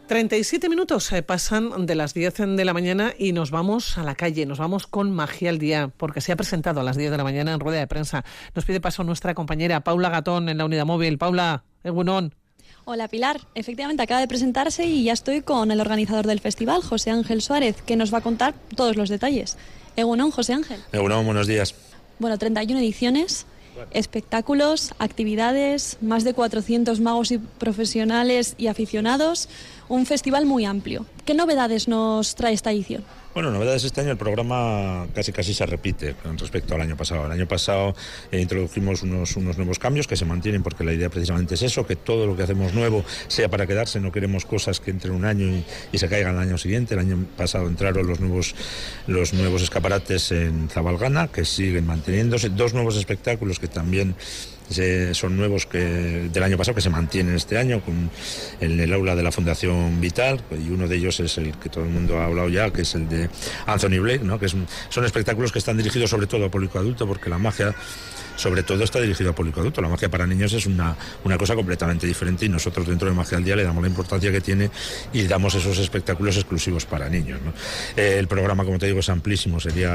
37 minutos pasan de las 10 de la mañana y nos vamos a la calle, nos vamos con Magia al Día, porque se ha presentado a las 10 de la mañana en rueda de prensa. Nos pide paso nuestra compañera Paula Gatón en la unidad móvil. Paula, egunon. Hola Pilar, efectivamente acaba de presentarse y ya estoy con el organizador del festival, José Ángel Suárez, que nos va a contar todos los detalles. Egunon, José Ángel. Egunon, buenos días. Bueno, 31 ediciones, espectáculos, actividades, más de 400 magos y profesionales y aficionados, un festival muy amplio. ¿Qué novedades nos trae esta edición? Bueno, novedades este año, el programa casi se repite con respecto al año pasado. El año pasado introdujimos unos nuevos cambios que se mantienen porque la idea precisamente es eso, que todo lo que hacemos nuevo sea para quedarse, no queremos cosas que entren un año y se caigan el año siguiente. El año pasado entraron los nuevos escaparates en Zabalgana, que siguen manteniéndose, 2 nuevos espectáculos que también son nuevos que del año pasado, que se mantienen este año en el aula de la Fundación Vital, y uno de ellos es el que todo el mundo ha hablado ya, que es el de Anthony Blake, ¿no? Que son espectáculos que están dirigidos sobre todo a público adulto, porque la magia sobre todo está dirigido a público adulto. La magia para niños es una cosa completamente diferente y nosotros dentro de Magia al Día le damos la importancia que tiene y damos esos espectáculos exclusivos para niños, ¿no? El programa, como te digo, es amplísimo,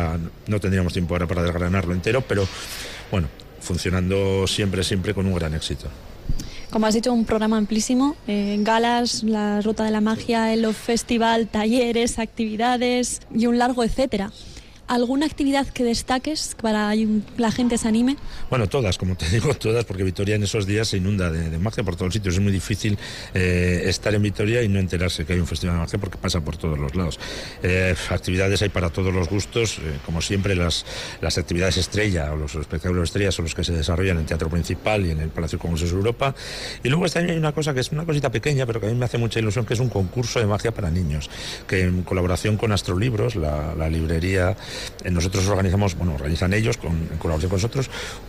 no tendríamos tiempo ahora para desgranarlo entero, pero bueno, funcionando siempre con un gran éxito. Como has dicho, un programa amplísimo, galas, la Ruta de la Magia, el festival, talleres, actividades y un largo etcétera. ¿Alguna actividad que destaques para que la gente se anime? Bueno, todas, como te digo, todas, porque Vitoria en esos días se inunda de magia por todos los sitios. Es muy difícil estar en Vitoria y no enterarse que hay un festival de magia porque pasa por todos los lados. Actividades hay para todos los gustos, como siempre las actividades estrella o los espectáculos estrella son los que se desarrollan en el Teatro Principal y en el Palacio de Congresos de Europa. Y luego este año hay una cosa que es una cosita pequeña, pero que a mí me hace mucha ilusión, que es un concurso de magia para niños, que en colaboración con Astrolibros, la librería, nosotros organizan ellos en colaboración con nosotros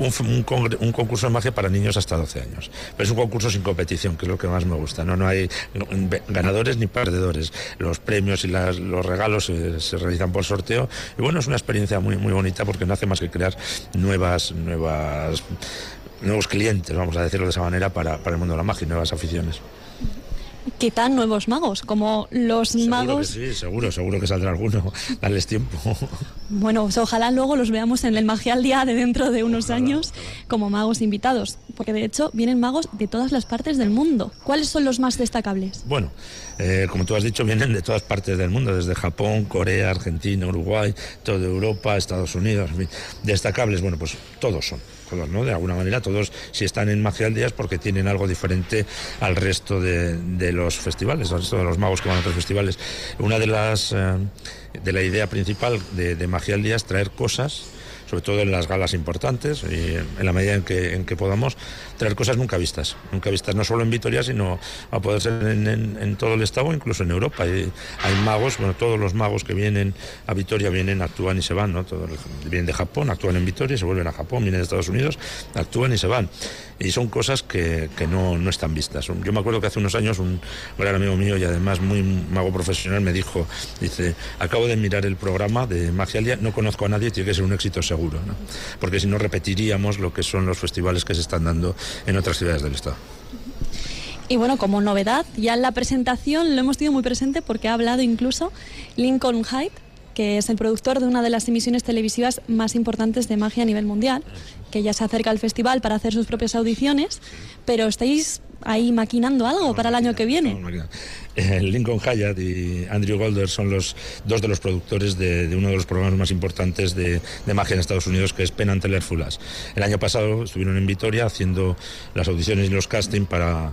un concurso de magia para niños hasta 12 años. Pero es un concurso sin competición, que es lo que más me gusta. No hay ganadores ni perdedores. Los premios y los regalos se realizan por sorteo. Y bueno, es una experiencia muy bonita porque no hace más que crear nuevos clientes, vamos a decirlo de esa manera, para el mundo de la magia y nuevas aficiones. Quizá nuevos magos, como los magos... Que sí, seguro que saldrá alguno, darles tiempo. Bueno, pues ojalá luego los veamos en el Magia al Día de dentro de unos años como magos invitados, porque de hecho vienen magos de todas las partes del mundo. ¿Cuáles son los más destacables? Bueno, como tú has dicho, vienen de todas partes del mundo, desde Japón, Corea, Argentina, Uruguay, toda Europa, Estados Unidos, en fin. Destacables, bueno, pues todos, ¿no? De alguna manera, todos, si están en Magia al Día es porque tienen algo diferente al resto de los festivales, al resto de los magos que van a otros festivales. Una de la idea principal de Magia al Día es traer cosas, sobre todo en las galas importantes y en la medida en que podamos, traer cosas nunca vistas no solo en Vitoria, sino a poder ser en todo el estado, incluso en Europa. Hay magos, todos los magos que vienen a Vitoria actúan y se van, ¿no? Vienen de Japón, actúan en Vitoria, se vuelven a Japón, vienen de Estados Unidos, actúan y se van. Y son cosas que no están vistas. Yo me acuerdo que hace unos años un gran amigo mío y además muy mago profesional me dice, acabo de mirar el programa de Magia al Día, no conozco a nadie, tiene que ser un éxito seguro, ¿no? Porque si no repetiríamos lo que son los festivales que se están dando en otras ciudades del estado. Y bueno, como novedad, ya en la presentación lo hemos tenido muy presente porque ha hablado incluso Lincoln Hyde, que es el productor de una de las emisiones televisivas más importantes de magia a nivel mundial, que ya se acerca al festival para hacer sus propias audiciones, pero estáis ahí maquinando algo para el año que viene. Lincoln Hyatt y Andrew Golder son los 2 de los productores de uno de los programas más importantes de magia en Estados Unidos, que es Penn and Teller Full House. El año pasado estuvieron en Vitoria haciendo las audiciones y los castings para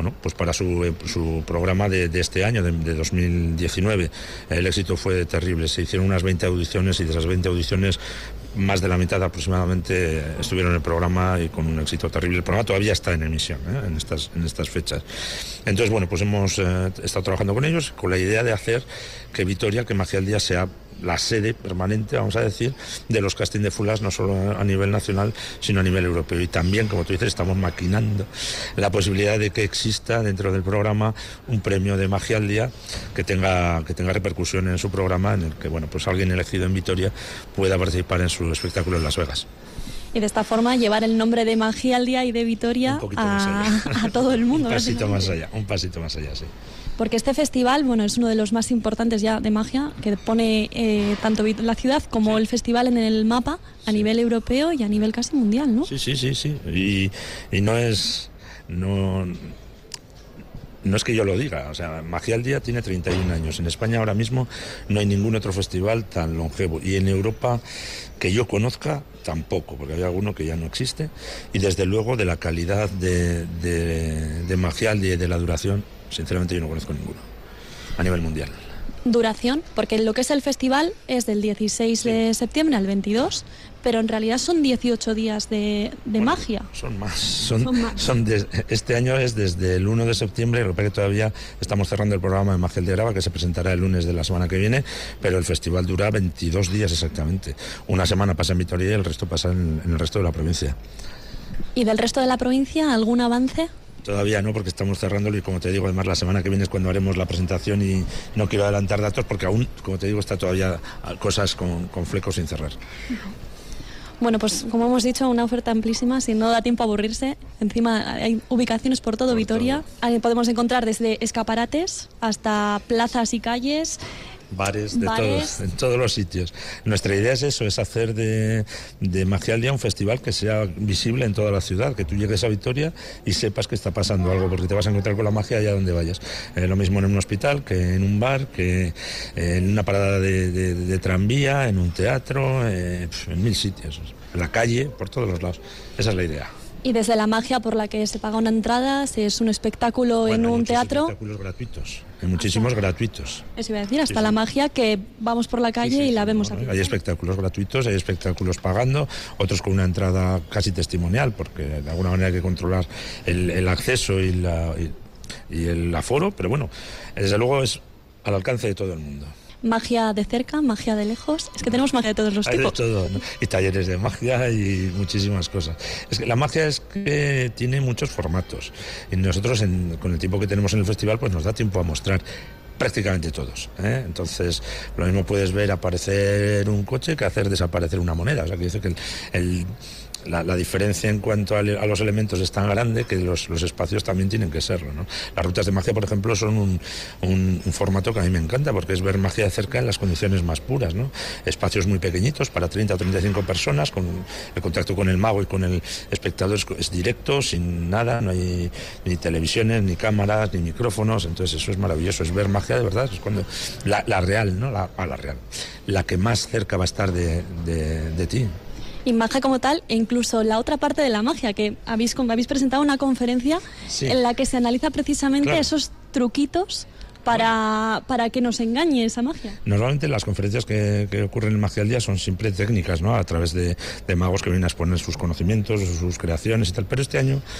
su programa de este año, de 2019. El éxito fue terrible. Se hicieron unas 20 audiciones y de esas 20 audiciones más de la mitad aproximadamente estuvieron en el programa y con un éxito terrible. El programa todavía está en emisión en estas fechas. Entonces, bueno, pues hemos estado trabajando con ellos con la idea de hacer que Vitoria, que Magia al Día sea la sede permanente, vamos a decir, de los castings de Full House, no solo a nivel nacional, sino a nivel europeo. Y también, como tú dices, estamos maquinando la posibilidad de que exista dentro del programa un premio de Magia al Día que tenga repercusión en su programa, en el que, bueno, pues alguien elegido en Vitoria pueda participar en su espectáculo en Las Vegas. Y de esta forma llevar el nombre de Magia al Día y de Vitoria a todo el mundo. Un pasito más allá, sí. Porque este festival, bueno, es uno de los más importantes ya de magia, que pone tanto la ciudad como el festival en el mapa a nivel europeo y a nivel casi mundial, ¿no? Sí. Y no es que yo lo diga, o sea, Magia al Día tiene 31 años. En España ahora mismo no hay ningún otro festival tan longevo. Y en Europa, que yo conozca, tampoco, porque hay alguno que ya no existe. Y desde luego de la calidad de Magia al Día y de la duración, sinceramente yo no conozco ninguno a nivel mundial. Duración, porque lo que es el festival es del 16 de septiembre al 22, pero en realidad son 18 días de magia. Son más. Este año es desde el 1 de septiembre, lo que pasa que todavía estamos cerrando el programa de Magia de Grava, que se presentará el lunes de la semana que viene, pero el festival dura 22 días exactamente. Una semana pasa en Vitoria y el resto pasa en el resto de la provincia. ¿Y del resto de la provincia algún avance? Todavía no, porque estamos cerrándolo y, como te digo, además la semana que viene es cuando haremos la presentación y no quiero adelantar datos porque aún, como te digo, está todavía cosas con flecos sin cerrar. Bueno, pues como hemos dicho, una oferta amplísima, si no da tiempo a aburrirse. Encima hay ubicaciones por todo Vitoria. Ahí podemos encontrar desde escaparates hasta plazas y calles. Bares, todos, en todos los sitios. Nuestra idea es eso, es hacer de Magia al Día un festival que sea visible en toda la ciudad, que tú llegues a Vitoria y sepas que está pasando algo, porque te vas a encontrar con la magia allá donde vayas. Lo mismo en un hospital, que en un bar, que en una parada de tranvía, en un teatro, en 1000 sitios, en la calle, por todos los lados. Esa es la idea. Y desde la magia por la que se paga una entrada, si es un espectáculo en un teatro... Hay espectáculos gratuitos, hay muchísimos gratuitos. Eso iba a decir, hasta la magia que vamos por la calle y la vemos aquí. Hay espectáculos gratuitos, hay espectáculos pagando, otros con una entrada casi testimonial, porque de alguna manera hay que controlar el acceso y el aforo, pero bueno, desde luego es al alcance de todo el mundo. Magia de cerca, magia de lejos. Es que tenemos magia de todos los tipos. De todo, ¿no? Y talleres de magia y muchísimas cosas. Es que la magia es que tiene muchos formatos. Y nosotros, con el tiempo que tenemos en el festival, pues nos da tiempo a mostrar prácticamente todos, ¿eh? Entonces, lo mismo puedes ver aparecer un coche que hacer desaparecer una moneda. O sea, que dice que la diferencia en cuanto a los elementos es tan grande que los espacios también tienen que serlo, ¿no? Las rutas de magia, por ejemplo, son un formato que a mí me encanta, porque es ver magia de cerca en las condiciones más puras, ¿no? Espacios muy pequeñitos para 30 o 35 personas, con el contacto con el mago y con el espectador es directo, sin nada, no hay ni televisiones, ni cámaras, ni micrófonos. Entonces eso es maravilloso, es ver magia de verdad, es cuando la real, ¿no? La real, la que más cerca va a estar de ti. Y magia como tal, e incluso la otra parte de la magia, que habéis presentado una conferencia en la que se analiza precisamente esos truquitos para que nos engañe esa magia. Normalmente las conferencias que ocurren en Magia al Día son siempre técnicas, ¿no? A través de magos que vienen a exponer sus conocimientos, sus creaciones y tal. Pero este año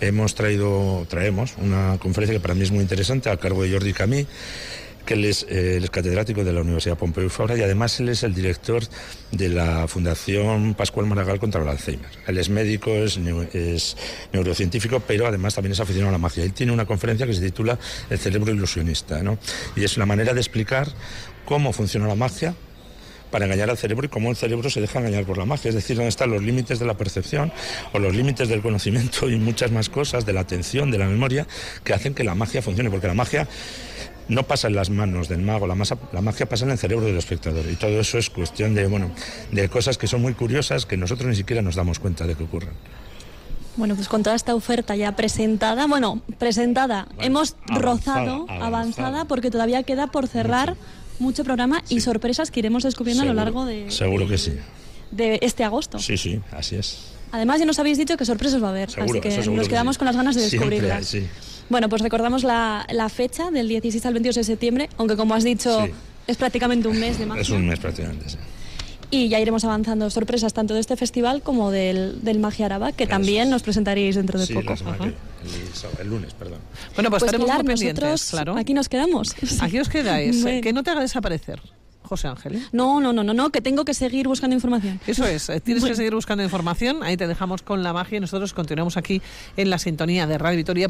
traemos una conferencia que para mí es muy interesante, a cargo de Jordi Camí, que él es catedrático de la Universidad Pompeu Fabra y además él es el director de la Fundación Pascual Maragall contra el Alzheimer. Él es médico, es neurocientífico, pero además también es aficionado a la magia. Él tiene una conferencia que se titula El cerebro ilusionista, ¿no? Y es una manera de explicar cómo funciona la magia para engañar al cerebro y cómo el cerebro se deja engañar por la magia, es decir, dónde están los límites de la percepción o los límites del conocimiento y muchas más cosas, de la atención, de la memoria, que hacen que la magia funcione, porque la magia no pasa en las manos del mago, la magia pasa en el cerebro del espectador, y todo eso es cuestión de cosas que son muy curiosas, que nosotros ni siquiera nos damos cuenta de que ocurren. Bueno, pues con toda esta oferta ya presentada, hemos rozado, avanzada, porque todavía queda por cerrar mucho programa y sorpresas que iremos descubriendo a lo largo de este agosto. Sí, así es. Además, ya nos habéis dicho que sorpresas va a haber, así que nos quedamos con las ganas de descubrirlas. Sí. Bueno, pues recordamos la fecha del 16 al 22 de septiembre, aunque como has dicho, es prácticamente un mes de magia. Es un mes prácticamente, sí. Y ya iremos avanzando sorpresas tanto de este festival como del Magia Araba, que también nos presentaréis dentro de poco. El lunes, perdón. Bueno, pues estaremos Pilar, muy pendientes, nosotros claro. Aquí nos quedamos. Aquí os quedáis, que no te haga desaparecer, José Ángel. No, que tengo que seguir buscando información. Eso es, tienes que seguir buscando información. Ahí te dejamos con la magia y nosotros continuamos aquí en la sintonía de Radio Vitoria.